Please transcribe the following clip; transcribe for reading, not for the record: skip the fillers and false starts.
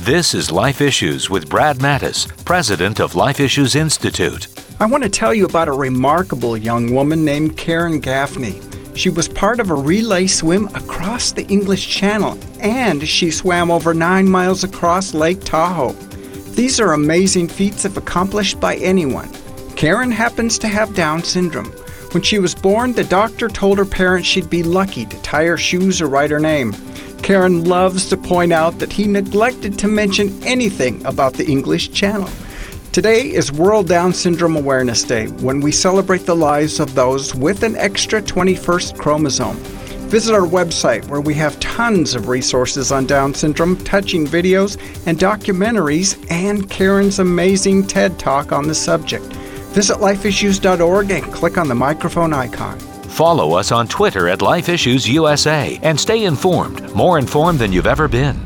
This is Life Issues with Brad Mattis, president of Life Issues Institute. I want to tell you about a remarkable young woman named Karen Gaffney. She was part of a relay swim across the English Channel, and she swam over 9 miles across Lake Tahoe. These are amazing feats if accomplished by anyone. Karen happens to have Down syndrome. When she was born, the doctor told her parents she'd be lucky to tie her shoes or write her name. Karen loves to point out that he neglected to mention anything about the English Channel. Today is World Down Syndrome Awareness Day, when we celebrate the lives of those with an extra 21st chromosome. Visit our website, where we have tons of resources on Down syndrome, touching videos and documentaries, and Karen's amazing TED Talk on the subject. Visit lifeissues.org and click on the microphone icon. Follow us on Twitter at Life Issues USA and stay informed, more informed than you've ever been.